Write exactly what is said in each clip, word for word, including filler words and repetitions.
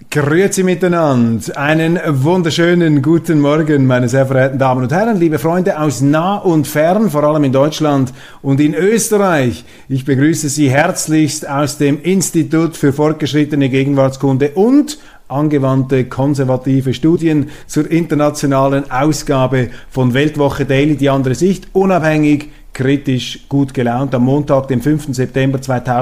Grüezi miteinander. Einen wunderschönen guten Morgen, meine sehr verehrten Damen und Herren, liebe Freunde aus nah und fern, vor allem in Deutschland und in Österreich. Ich begrüße Sie herzlichst aus dem Institut für fortgeschrittene Gegenwartskunde und angewandte konservative Studien zur internationalen Ausgabe von Weltwoche Daily, die andere Sicht, unabhängig, kritisch, gut gelaunt, am Montag, dem fünften September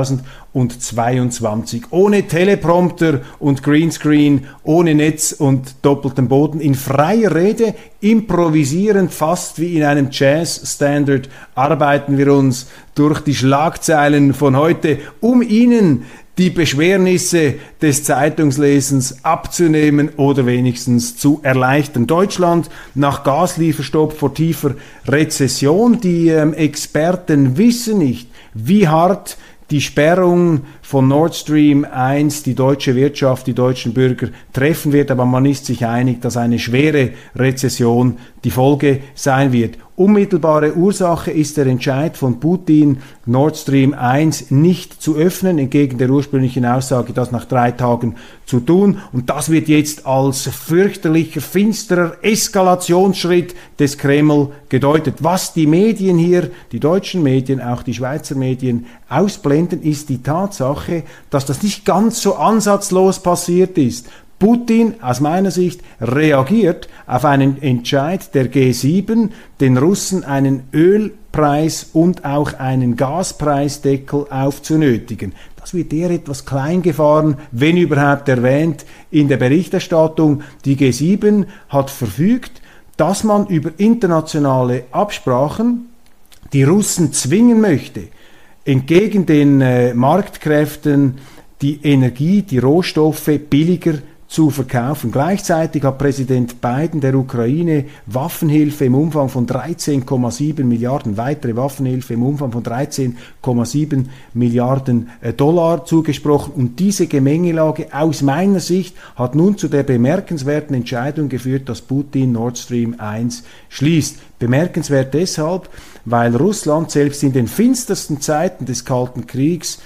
zweitausendzweiundzwanzig. Ohne Teleprompter und Greenscreen, ohne Netz und doppeltem Boden, in freier Rede, improvisierend, fast wie in einem Jazz-Standard, arbeiten wir uns durch die Schlagzeilen von heute, um Ihnen die Beschwernisse des Zeitungslesens abzunehmen oder wenigstens zu erleichtern. Deutschland nach Gaslieferstopp vor tiefer Rezession. Die ähm, Experten wissen nicht, wie hart die Sperrung von Nord Stream eins die deutsche Wirtschaft, die deutschen Bürger treffen wird, aber man ist sich einig, dass eine schwere Rezession die Folge sein wird. Unmittelbare Ursache ist der Entscheid von Putin, Nord Stream eins nicht zu öffnen, entgegen der ursprünglichen Aussage, das nach drei Tagen zu tun. Und das wird jetzt als fürchterlicher, finsterer Eskalationsschritt des Kreml gedeutet. Was die Medien hier, die deutschen Medien, auch die Schweizer Medien, ausblenden, ist die Tatsache, dass das nicht ganz so ansatzlos passiert ist. Putin, aus meiner Sicht, reagiert auf einen Entscheid der G sieben, den Russen einen Ölpreis und auch einen Gaspreisdeckel aufzunötigen. Das wird eher etwas klein gefahren, wenn überhaupt erwähnt, in der Berichterstattung. Die G sieben hat verfügt, dass man über internationale Absprachen die Russen zwingen möchte, entgegen den äh, Marktkräften die Energie, die Rohstoffe billiger zu verkaufen. Gleichzeitig hat Präsident Biden der Ukraine Waffenhilfe im Umfang von dreizehn Komma sieben Milliarden, weitere Waffenhilfe im Umfang von dreizehn Komma sieben Milliarden Dollar zugesprochen. Und diese Gemengelage aus meiner Sicht hat nun zu der bemerkenswerten Entscheidung geführt, dass Putin Nord Stream eins schließt. Bemerkenswert deshalb, weil Russland selbst in den finstersten Zeiten des Kalten Kriegs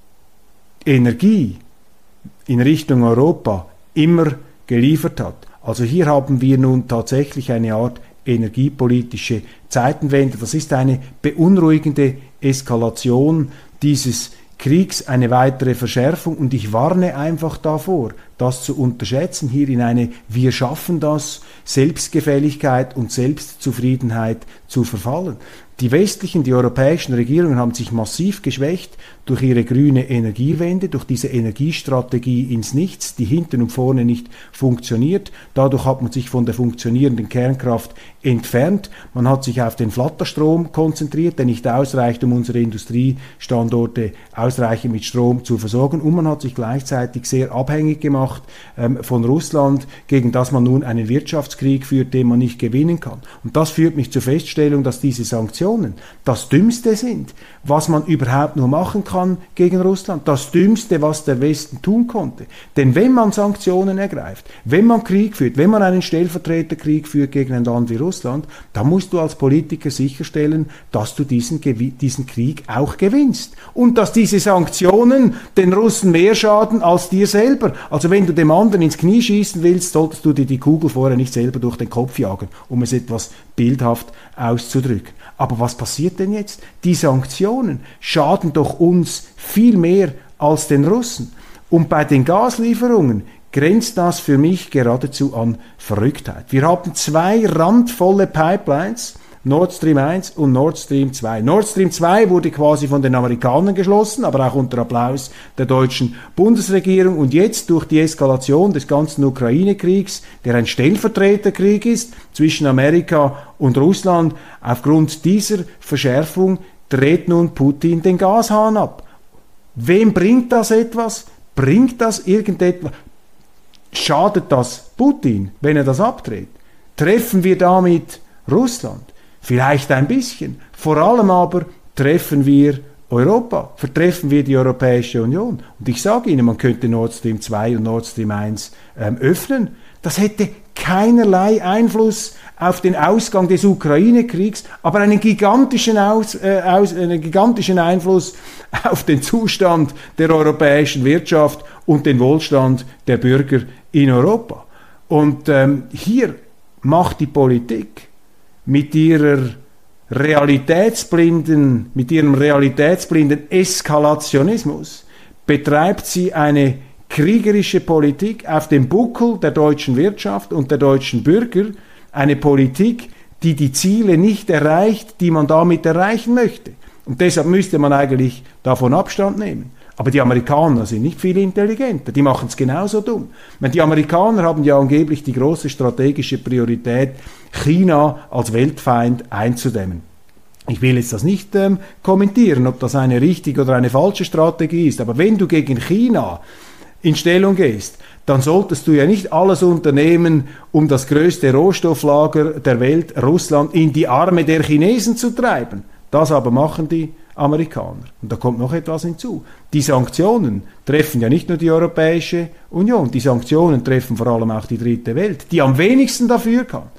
Energie in Richtung Europa immer geliefert hat. Also hier haben wir nun tatsächlich eine Art energiepolitische Zeitenwende. Das ist eine beunruhigende Eskalation dieses Kriegs, eine weitere Verschärfung, und ich warne einfach davor, das zu unterschätzen, hier in eine Wir schaffen das Selbstgefälligkeit und Selbstzufriedenheit zu verfallen. Die westlichen, die europäischen Regierungen haben sich massiv geschwächt durch ihre grüne Energiewende, durch diese Energiestrategie ins Nichts, die hinten und vorne nicht funktioniert. Dadurch hat man sich von der funktionierenden Kernkraft entfernt. Man hat sich auf den Flatterstrom konzentriert, der nicht ausreicht, um unsere Industriestandorte ausreichend mit Strom zu versorgen. Und man hat sich gleichzeitig sehr abhängig gemacht ähm, von Russland, gegen das man nun einen Wirtschaftskrieg führt, den man nicht gewinnen kann. Und das führt mich zur Feststellung, dass diese Sanktionen das Dümmste sind, was man überhaupt nur machen kann gegen Russland, das Dümmste, was der Westen tun konnte. Denn wenn man Sanktionen ergreift, wenn man Krieg führt, wenn man einen Stellvertreterkrieg führt gegen ein Land wie Russland, dann musst du als Politiker sicherstellen, dass du diesen, diesen Krieg auch gewinnst. Und dass diese Sanktionen den Russen mehr schaden als dir selber. Also wenn du dem anderen ins Knie schießen willst, solltest du dir die Kugel vorher nicht selber durch den Kopf jagen, um es etwas bildhaft auszudrücken. Aber was passiert denn jetzt? Die Sanktionen schaden doch uns viel mehr als den Russen. Und bei den Gaslieferungen grenzt das für mich geradezu an Verrücktheit. Wir haben zwei randvolle Pipelines, Nord Stream eins und Nord Stream zwei. Nord Stream zwei wurde quasi von den Amerikanern geschlossen, aber auch unter Applaus der deutschen Bundesregierung. Und jetzt durch die Eskalation des ganzen Ukraine-Kriegs, der ein Stellvertreterkrieg ist zwischen Amerika und Russland, aufgrund dieser Verschärfung dreht nun Putin den Gashahn ab. Wem bringt das etwas? Bringt das irgendetwas? Schadet das Putin, wenn er das abdreht? Treffen wir damit Russland? Vielleicht ein bisschen. Vor allem aber treffen wir Europa, vertreffen wir die Europäische Union. Und ich sage Ihnen, man könnte Nord Stream zwei und Nord Stream eins ähm, öffnen. Das hätte keinerlei Einfluss auf den Ausgang des Ukraine-Kriegs, aber einen gigantischen, Aus, äh, aus, einen gigantischen Einfluss auf den Zustand der europäischen Wirtschaft und den Wohlstand der Bürger in Europa. Und ähm, hier macht die Politik mit ihrer realitätsblinden, mit ihrem realitätsblinden Eskalationismus, betreibt sie eine kriegerische Politik auf dem Buckel der deutschen Wirtschaft und der deutschen Bürger, eine Politik, die die Ziele nicht erreicht, die man damit erreichen möchte. Und deshalb müsste man eigentlich davon Abstand nehmen. Aber die Amerikaner sind nicht viel intelligenter, die machen es genauso dumm. Die Amerikaner haben ja angeblich die große strategische Priorität, China als Weltfeind einzudämmen. Ich will jetzt das nicht ähm, kommentieren, ob das eine richtige oder eine falsche Strategie ist, aber wenn du gegen China in Stellung gehst, dann solltest du ja nicht alles unternehmen, um das größte Rohstofflager der Welt, Russland, in die Arme der Chinesen zu treiben. Das aber machen die Amerikaner. Und da kommt noch etwas hinzu. Die Sanktionen treffen ja nicht nur die Europäische Union, die Sanktionen treffen vor allem auch die dritte Welt, die am wenigsten dafür kann.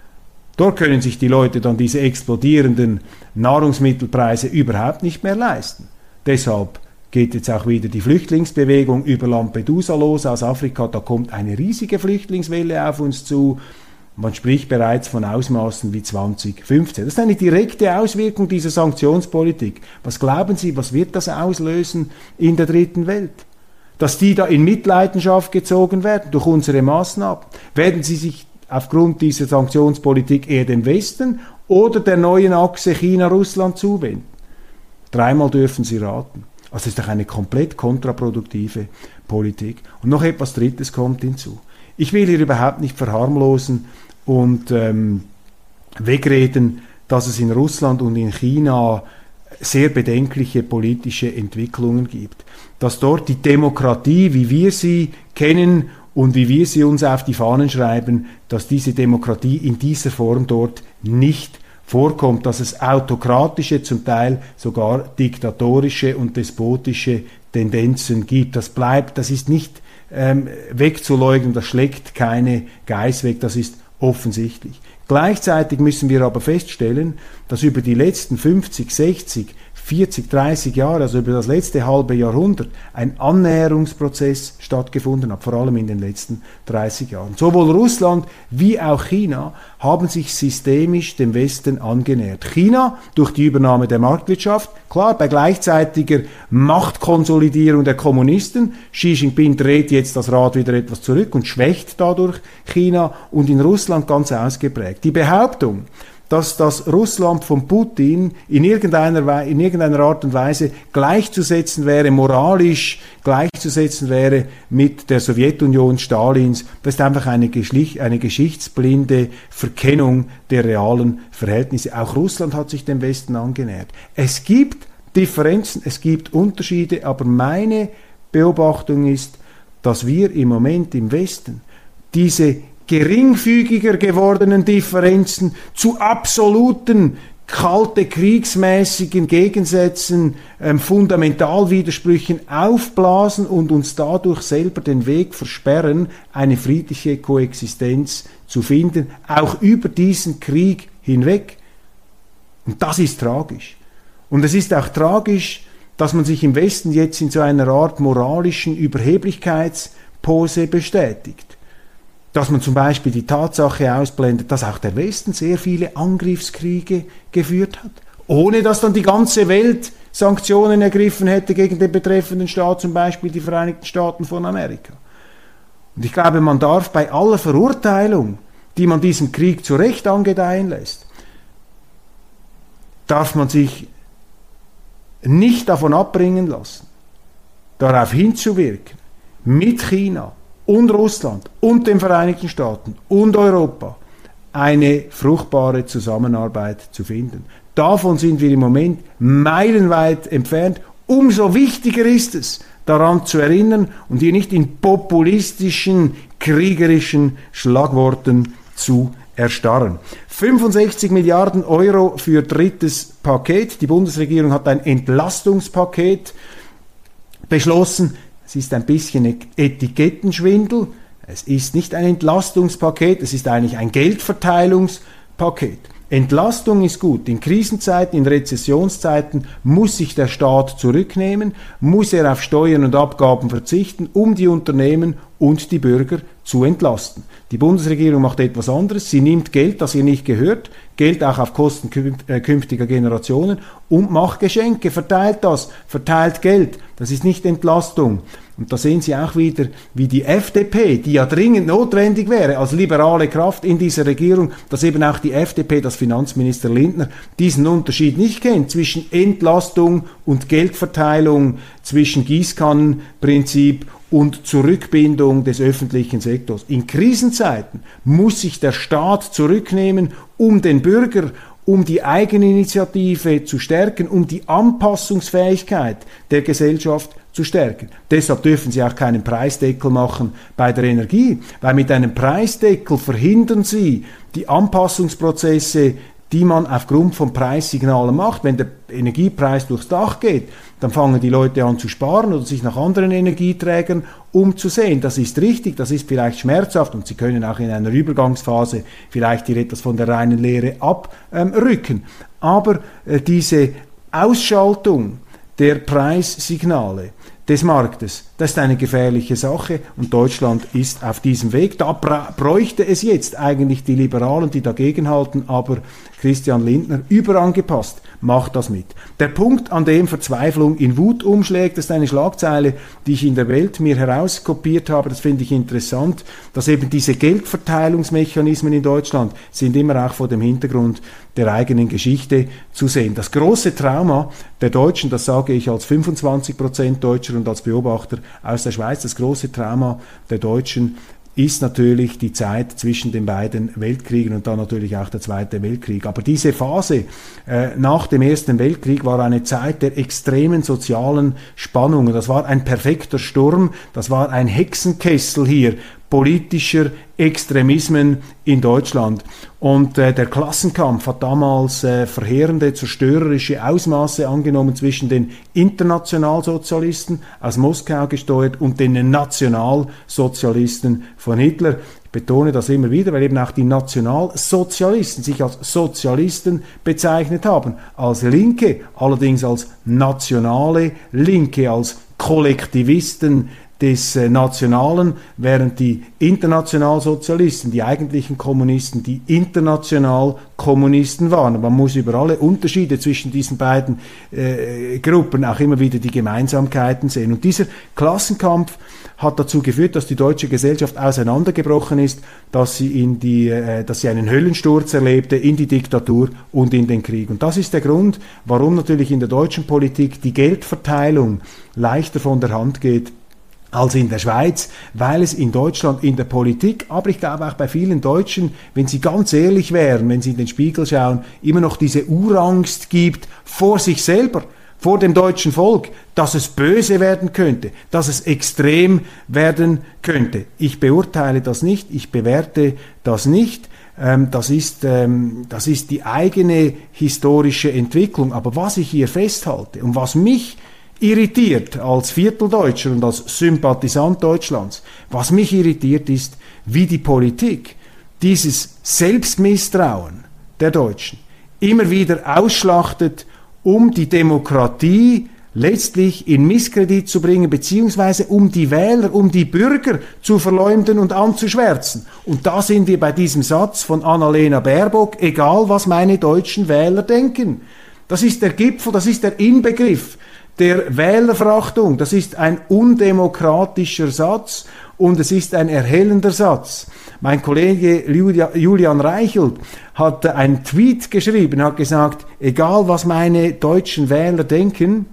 Dort können sich die Leute dann diese explodierenden Nahrungsmittelpreise überhaupt nicht mehr leisten. Deshalb geht jetzt auch wieder die Flüchtlingsbewegung über Lampedusa los aus Afrika. Da kommt eine riesige Flüchtlingswelle auf uns zu. Man spricht bereits von Ausmaßen wie zwanzig fünfzehn. Das ist eine direkte Auswirkung dieser Sanktionspolitik. Was glauben Sie, was wird das auslösen in der dritten Welt? Dass die da in Mitleidenschaft gezogen werden durch unsere Maßnahmen? Werden sie sich aufgrund dieser Sanktionspolitik eher dem Westen oder der neuen Achse China-Russland zuwenden? Dreimal dürfen Sie raten. Also das ist doch eine komplett kontraproduktive Politik. Und noch etwas Drittes kommt hinzu. Ich will hier überhaupt nicht verharmlosen und ähm, wegreden, dass es in Russland und in China sehr bedenkliche politische Entwicklungen gibt. Dass dort die Demokratie, wie wir sie kennen und wie wir sie uns auf die Fahnen schreiben, dass diese Demokratie in dieser Form dort nicht vorkommt, dass es autokratische, zum Teil sogar diktatorische und despotische Tendenzen gibt. Das bleibt, das ist nicht ähm, wegzuleugnen, das schlägt keine Geiß weg, das ist offensichtlich. Gleichzeitig müssen wir aber feststellen, dass über die letzten fünfzig, sechzig, vierzig, dreißig Jahre, also über das letzte halbe Jahrhundert, ein Annäherungsprozess stattgefunden hat, vor allem in den letzten dreißig Jahren. Sowohl Russland wie auch China haben sich systemisch dem Westen angenähert. China durch die Übernahme der Marktwirtschaft, klar, bei gleichzeitiger Machtkonsolidierung der Kommunisten. Xi Jinping dreht jetzt das Rad wieder etwas zurück und schwächt dadurch China, und in Russland ganz ausgeprägt. Die Behauptung, dass das Russland von Putin in irgendeiner, in irgendeiner Art und Weise gleichzusetzen wäre, moralisch gleichzusetzen wäre mit der Sowjetunion Stalins, das ist einfach eine, eine geschichtsblinde Verkennung der realen Verhältnisse. Auch Russland hat sich dem Westen angenähert. Es gibt Differenzen, es gibt Unterschiede, aber meine Beobachtung ist, dass wir im Moment im Westen diese geringfügiger gewordenen Differenzen zu absoluten, kalte, kriegsmäßigen Gegensätzen, ähm, Fundamentalwidersprüchen aufblasen und uns dadurch selber den Weg versperren, eine friedliche Koexistenz zu finden, auch über diesen Krieg hinweg. Und das ist tragisch. Und es ist auch tragisch, dass man sich im Westen jetzt in so einer Art moralischen Überheblichkeitspose bestätigt. Dass man zum Beispiel die Tatsache ausblendet, dass auch der Westen sehr viele Angriffskriege geführt hat, ohne dass dann die ganze Welt Sanktionen ergriffen hätte gegen den betreffenden Staat, zum Beispiel die Vereinigten Staaten von Amerika. Und ich glaube, man darf bei aller Verurteilung, die man diesem Krieg zu Recht angedeihen lässt, darf man sich nicht davon abbringen lassen, darauf hinzuwirken, mit China und Russland und den Vereinigten Staaten und Europa eine fruchtbare Zusammenarbeit zu finden. Davon sind wir im Moment meilenweit entfernt. Umso wichtiger ist es, daran zu erinnern und hier nicht in populistischen, kriegerischen Schlagworten zu erstarren. fünfundsechzig Milliarden Euro für drittes Paket. Die Bundesregierung hat ein Entlastungspaket beschlossen. Es ist ein bisschen Etikettenschwindel. Es ist nicht ein Entlastungspaket, es ist eigentlich ein Geldverteilungspaket. Entlastung ist gut. In Krisenzeiten, in Rezessionszeiten muss sich der Staat zurücknehmen, muss er auf Steuern und Abgaben verzichten, um die Unternehmen und die Bürger zu entlasten. Die Bundesregierung macht etwas anderes. Sie nimmt Geld, das ihr nicht gehört, Geld auch auf Kosten künftiger Generationen und macht Geschenke, verteilt das, verteilt Geld. Das ist nicht Entlastung. Und da sehen Sie auch wieder, wie die F D P, die ja dringend notwendig wäre als liberale Kraft in dieser Regierung, dass eben auch die F D P, das Finanzminister Lindner, diesen Unterschied nicht kennt zwischen Entlastung und Geldverteilung, zwischen Gießkannenprinzip und Zurückbindung des öffentlichen Sektors. In Krisenzeiten muss sich der Staat zurücknehmen, um den Bürger, um die Eigeninitiative zu stärken, um die Anpassungsfähigkeit der Gesellschaft zu stärken. Deshalb dürfen Sie auch keinen Preisdeckel machen bei der Energie, weil mit einem Preisdeckel verhindern Sie die Anpassungsprozesse, die man aufgrund von Preissignalen macht. Wenn der Energiepreis durchs Dach geht, dann fangen die Leute an zu sparen oder sich nach anderen Energieträgern umzusehen. Das ist richtig, das ist vielleicht schmerzhaft und Sie können auch in einer Übergangsphase vielleicht hier etwas von der reinen Lehre abrücken. Aber äh, diese Ausschaltung der Preissignale des Marktes, das ist eine gefährliche Sache und Deutschland ist auf diesem Weg. Da bräuchte es jetzt eigentlich die Liberalen, die dagegenhalten, aber Christian Lindner, überangepasst, macht das mit. Der Punkt, an dem Verzweiflung in Wut umschlägt, das ist eine Schlagzeile, die ich in der Welt mir herauskopiert habe, das finde ich interessant, dass eben diese Geldverteilungsmechanismen in Deutschland sind immer auch vor dem Hintergrund der eigenen Geschichte zu sehen. Das große Trauma der Deutschen, das sage ich als fünfundzwanzig Prozent Deutscher und als Beobachter aus der Schweiz, das große Trauma der Deutschen ist natürlich die Zeit zwischen den beiden Weltkriegen und dann natürlich auch der Zweite Weltkrieg. Aber diese Phase äh, nach dem Ersten Weltkrieg war eine Zeit der extremen sozialen Spannungen. Das war ein perfekter Sturm, das war ein Hexenkessel hier politischer Extremismen in Deutschland. Und äh, der Klassenkampf hat damals äh, verheerende, zerstörerische Ausmaße angenommen zwischen den Internationalsozialisten aus Moskau gesteuert und den Nationalsozialisten von Hitler. Ich betone das immer wieder, weil eben auch die Nationalsozialisten sich als Sozialisten bezeichnet haben, als Linke, allerdings als nationale Linke, als Kollektivisten des äh, Nationalen, während die Internationalsozialisten, die eigentlichen Kommunisten, die Internationalkommunisten waren. Man muss über alle Unterschiede zwischen diesen beiden äh, Gruppen auch immer wieder die Gemeinsamkeiten sehen. Und dieser Klassenkampf hat dazu geführt, dass die deutsche Gesellschaft auseinandergebrochen ist, dass sie, in die, äh, dass sie einen Höllensturz erlebte in die Diktatur und in den Krieg. Und das ist der Grund, warum natürlich in der deutschen Politik die Geldverteilung leichter von der Hand geht als in der Schweiz, weil es in Deutschland in der Politik, aber ich glaube auch bei vielen Deutschen, wenn sie ganz ehrlich wären, wenn sie in den Spiegel schauen, immer noch diese Urangst gibt vor sich selber, vor dem deutschen Volk, dass es böse werden könnte, dass es extrem werden könnte. Ich beurteile das nicht, ich bewerte das nicht. Das ist, das ist die eigene historische Entwicklung. Aber was ich hier festhalte und was mich irritiert als Vierteldeutscher und als Sympathisant Deutschlands, was mich irritiert ist, wie die Politik dieses Selbstmisstrauen der Deutschen immer wieder ausschlachtet, um die Demokratie letztlich in Misskredit zu bringen, beziehungsweise um die Wähler, um die Bürger zu verleumden und anzuschwärzen. Und da sind wir bei diesem Satz von Annalena Baerbock, egal was meine deutschen Wähler denken. Das ist der Gipfel, das ist der Inbegriff der Wählerverachtung. Das ist ein undemokratischer Satz und es ist ein erhellender Satz. Mein Kollege Julian Reichelt hat einen Tweet geschrieben, hat gesagt, egal was meine deutschen Wähler denken,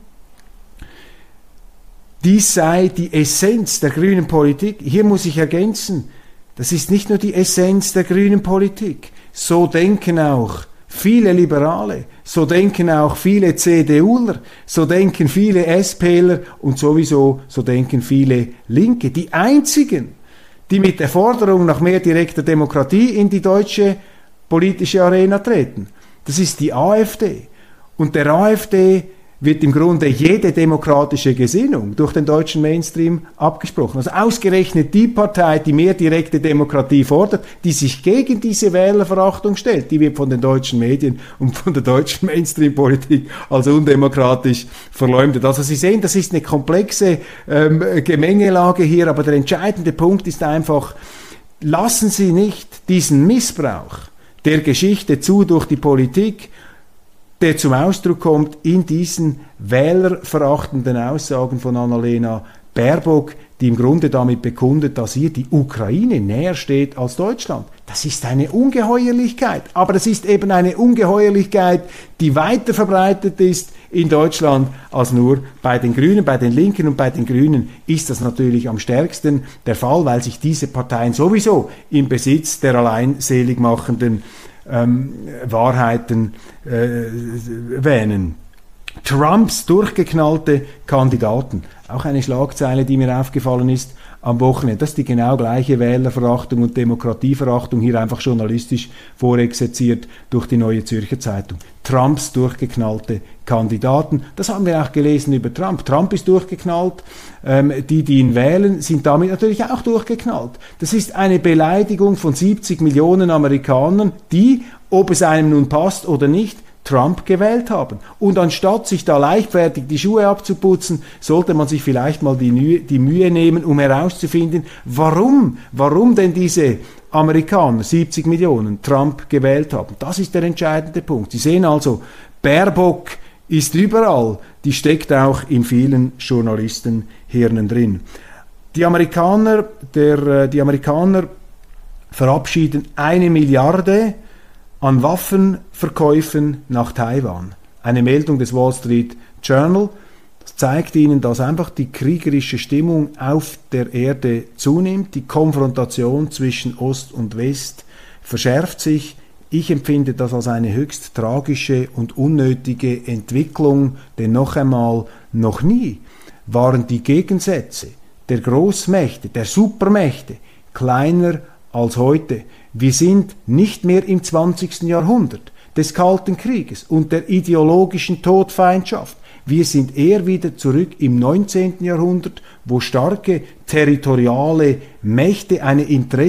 dies sei die Essenz der grünen Politik. Hier muss ich ergänzen, das ist nicht nur die Essenz der grünen Politik. So denken auch viele Liberale, so denken auch viele CDUler, so denken viele SPler und sowieso so denken viele Linke. Die einzigen, die mit der Forderung nach mehr direkter Demokratie in die deutsche politische Arena treten, das ist die AfD. Und der AfD wird im Grunde jede demokratische Gesinnung durch den deutschen Mainstream abgesprochen. Also ausgerechnet die Partei, die mehr direkte Demokratie fordert, die sich gegen diese Wählerverachtung stellt, die wird von den deutschen Medien und von der deutschen Mainstream-Politik als undemokratisch verleumdet. Also Sie sehen, das ist eine komplexe ähm, Gemengelage hier, aber der entscheidende Punkt ist einfach, lassen Sie nicht diesen Missbrauch der Geschichte zu durch die Politik, der zum Ausdruck kommt in diesen wählerverachtenden Aussagen von Annalena Baerbock, die im Grunde damit bekundet, dass ihr die Ukraine näher steht als Deutschland. Das ist eine Ungeheuerlichkeit, aber es ist eben eine Ungeheuerlichkeit, die weiter verbreitet ist in Deutschland als nur bei den Grünen. Bei den Linken und bei den Grünen ist das natürlich am stärksten der Fall, weil sich diese Parteien sowieso im Besitz der alleinselig machenden ähm, Wahrheiten äh, wähnen. Trumps durchgeknallte Kandidaten. Auch eine Schlagzeile, die mir aufgefallen ist am Wochenende. Das ist die genau gleiche Wählerverachtung und Demokratieverachtung, hier einfach journalistisch vorexerziert durch die Neue Zürcher Zeitung. Trumps durchgeknallte Kandidaten. Das haben wir auch gelesen über Trump. Trump ist durchgeknallt. Ähm, die, die ihn wählen, sind damit natürlich auch durchgeknallt. Das ist eine Beleidigung von siebzig Millionen Amerikanern, die, ob es einem nun passt oder nicht, Trump gewählt haben. Und anstatt sich da leichtfertig die Schuhe abzuputzen, sollte man sich vielleicht mal die Mühe, die Mühe nehmen, um herauszufinden, warum, warum denn diese Amerikaner, siebzig Millionen, Trump gewählt haben. Das ist der entscheidende Punkt. Sie sehen also, Baerbock ist überall, die steckt auch in vielen Journalistenhirnen drin. Die Amerikaner, der, die Amerikaner verabschieden eine Milliarde an Waffenverkäufen nach Taiwan. Eine Meldung des Wall Street Journal. Das zeigt Ihnen, dass einfach die kriegerische Stimmung auf der Erde zunimmt. Die Konfrontation zwischen Ost und West verschärft sich. Ich empfinde das als eine höchst tragische und unnötige Entwicklung, denn noch einmal, noch nie waren die Gegensätze der Großmächte, der Supermächte kleiner als heute. Wir sind nicht mehr im zwanzigsten Jahrhundert des Kalten Krieges und der ideologischen Todfeindschaft. Wir sind eher wieder zurück im neunzehnten Jahrhundert, wo starke territoriale Mächte eine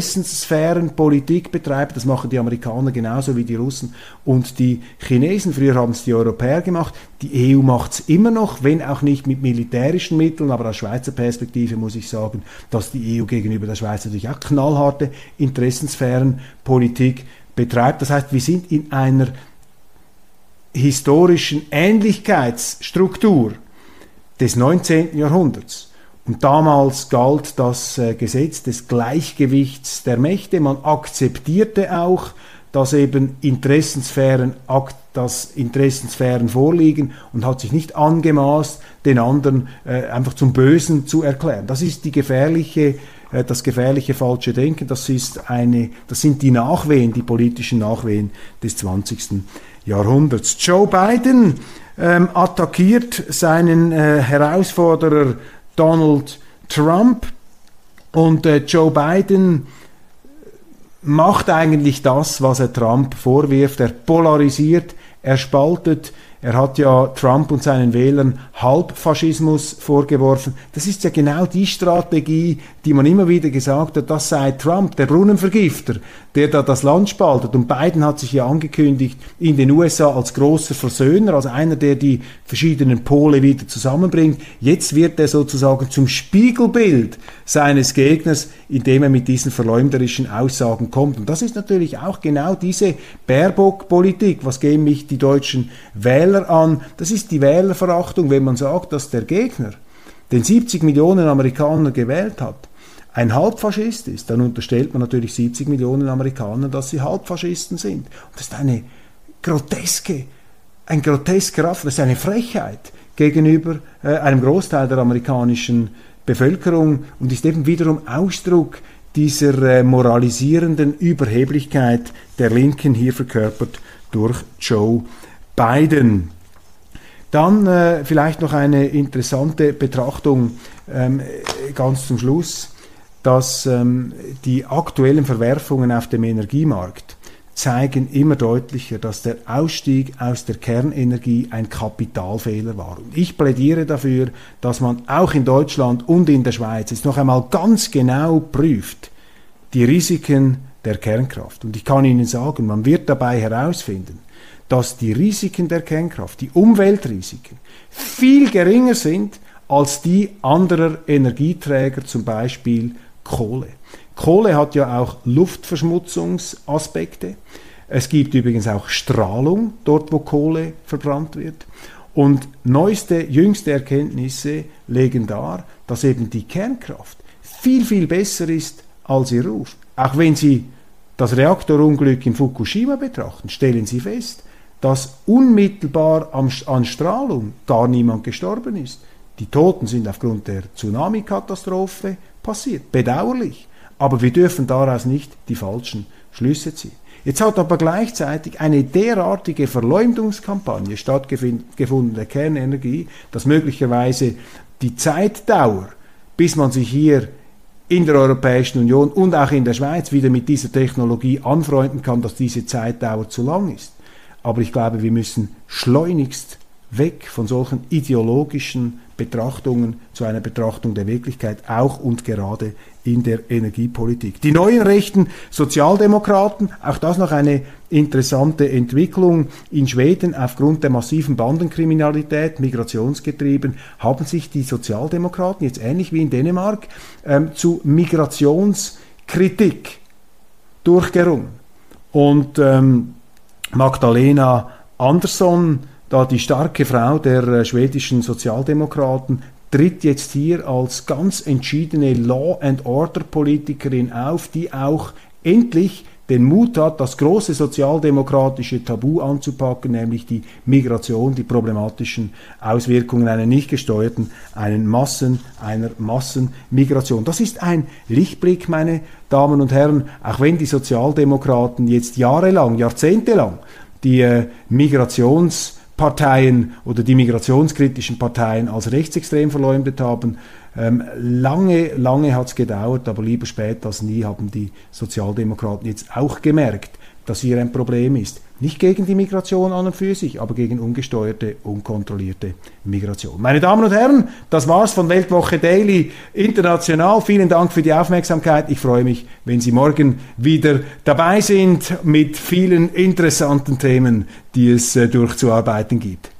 Interessenssphärenpolitik betreiben. Das machen die Amerikaner genauso wie die Russen und die Chinesen. Früher haben es die Europäer gemacht. Die E U macht es immer noch, wenn auch nicht mit militärischen Mitteln. Aber aus Schweizer Perspektive muss ich sagen, dass die E U gegenüber der Schweiz natürlich auch knallharte Interessenssphärenpolitik betreibt. Das heißt, wir sind in einer historischen Ähnlichkeitsstruktur des neunzehnten Jahrhunderts. Und damals galt das äh, Gesetz des Gleichgewichts der Mächte. Man akzeptierte auch, dass eben Interessensphären, dass Interessensphären vorliegen und hat sich nicht angemaßt, den anderen äh, einfach zum Bösen zu erklären. Das ist die gefährliche äh, das gefährliche falsche Denken. Das ist eine, das sind die Nachwehen, die politischen Nachwehen des zwanzigsten Jahrhunderts. Joe Biden ähm, attackiert seinen äh, Herausforderer Donald Trump und äh, Joe Biden macht eigentlich das, was er Trump vorwirft. Er polarisiert, er spaltet. Er hat ja Trump und seinen Wählern Halbfaschismus vorgeworfen. Das ist ja genau die Strategie, die man immer wieder gesagt hat, das sei Trump, der Brunnenvergifter, der da das Land spaltet. Und Biden hat sich ja angekündigt in den U S A als großer Versöhner, als einer, der die verschiedenen Pole wieder zusammenbringt. Jetzt wird er sozusagen zum Spiegelbild seines Gegners, indem er mit diesen verleumderischen Aussagen kommt. Und das ist natürlich auch genau diese Baerbock-Politik. Was gehen mich die deutschen Wähler an? Das ist die Wählerverachtung, wenn man sagt, dass der Gegner, den siebzig Millionen Amerikaner gewählt hat, ein Halbfaschist ist, dann unterstellt man natürlich siebzig Millionen Amerikaner, dass sie Halbfaschisten sind. Und das ist eine groteske, ein grotesker Affront, das ist eine Frechheit gegenüber äh, einem Großteil der amerikanischen Bevölkerung und ist eben wiederum Ausdruck dieser äh, moralisierenden Überheblichkeit der Linken, hier verkörpert durch Joe Biden. Dann äh, vielleicht noch eine interessante Betrachtung ähm, ganz zum Schluss, dass ähm, die aktuellen Verwerfungen auf dem Energiemarkt zeigen immer deutlicher, dass der Ausstieg aus der Kernenergie ein Kapitalfehler war. Und ich plädiere dafür, dass man auch in Deutschland und in der Schweiz jetzt noch einmal ganz genau prüft, die Risiken der Kernkraft. Und ich kann Ihnen sagen, man wird dabei herausfinden, dass die Risiken der Kernkraft, die Umweltrisiken, viel geringer sind als die anderer Energieträger, zum Beispiel Kohle. Kohle hat ja auch Luftverschmutzungsaspekte. Es gibt übrigens auch Strahlung dort, wo Kohle verbrannt wird. Und neueste, jüngste Erkenntnisse legen dar, dass eben die Kernkraft viel, viel besser ist als ihr Ruf. Auch wenn Sie das Reaktorunglück in Fukushima betrachten, stellen Sie fest, dass unmittelbar an Strahlung gar niemand gestorben ist. Die Toten sind aufgrund der Tsunami-Katastrophe passiert. Bedauerlich. Aber wir dürfen daraus nicht die falschen Schlüsse ziehen. Jetzt hat aber gleichzeitig eine derartige Verleumdungskampagne stattgefunden der Kernenergie, dass möglicherweise die Zeitdauer, bis man sich hier in der Europäischen Union und auch in der Schweiz wieder mit dieser Technologie anfreunden kann, dass diese Zeitdauer zu lang ist. Aber ich glaube, wir müssen schleunigst weg von solchen ideologischen Betrachtungen zu einer Betrachtung der Wirklichkeit, auch und gerade in der Energiepolitik. Die neuen rechten Sozialdemokraten, auch das noch eine interessante Entwicklung in Schweden, aufgrund der massiven Bandenkriminalität, migrationsgetrieben, haben sich die Sozialdemokraten, jetzt ähnlich wie in Dänemark, ähm, zu Migrationskritik durchgerungen. Und ähm, Magdalena Andersson, da die starke Frau der äh, schwedischen Sozialdemokraten, tritt jetzt hier als ganz entschiedene Law-and-Order-Politikerin auf, die auch endlich den Mut hat, das große sozialdemokratische Tabu anzupacken, nämlich die Migration, die problematischen Auswirkungen einer nicht gesteuerten, einen Massen, einer Massenmigration. Das ist ein Lichtblick, meine Damen und Herren, auch wenn die Sozialdemokraten jetzt jahrelang, jahrzehntelang die äh, Migrations- Parteien oder die migrationskritischen Parteien als rechtsextrem verleumdet haben. Ähm, lange, lange hat es gedauert, aber lieber spät als nie haben die Sozialdemokraten jetzt auch gemerkt, dass hier ein Problem ist. Nicht gegen die Migration an und für sich, aber gegen ungesteuerte, unkontrollierte Migration. Meine Damen und Herren, das war's von Weltwoche Daily International. Vielen Dank für die Aufmerksamkeit. Ich freue mich, wenn Sie morgen wieder dabei sind mit vielen interessanten Themen, die es äh, durchzuarbeiten gibt.